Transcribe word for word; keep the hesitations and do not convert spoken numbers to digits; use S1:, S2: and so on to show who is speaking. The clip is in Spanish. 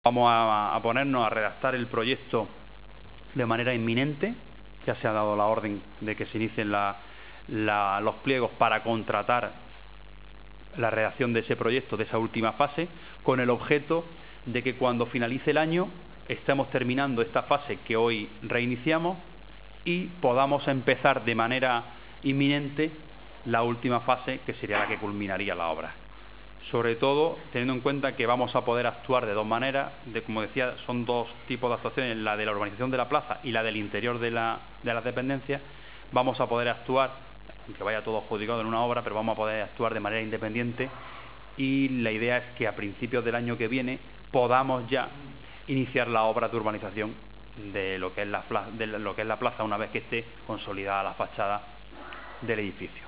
S1: Vamos a, a ponernos a redactar el proyecto de manera inminente. Ya se ha dado la orden de que se inicien la, la, los pliegos para contratar la redacción de ese proyecto, de esa última fase, con el objeto de que cuando finalice el año estemos terminando esta fase que hoy reiniciamos y podamos empezar de manera inminente la última fase, que sería la que culminaría la obra. Sobre todo teniendo en cuenta que vamos a poder actuar de dos maneras, de, como decía, son dos tipos de actuaciones, la de la urbanización de la plaza y la del interior de, la, de las dependencias. Vamos a poder actuar, aunque vaya todo adjudicado en una obra, pero vamos a poder actuar de manera independiente, y la idea es que a principios del año que viene podamos ya iniciar la obra de urbanización de lo que es la, de lo que es la plaza, una vez que esté consolidada la fachada del edificio.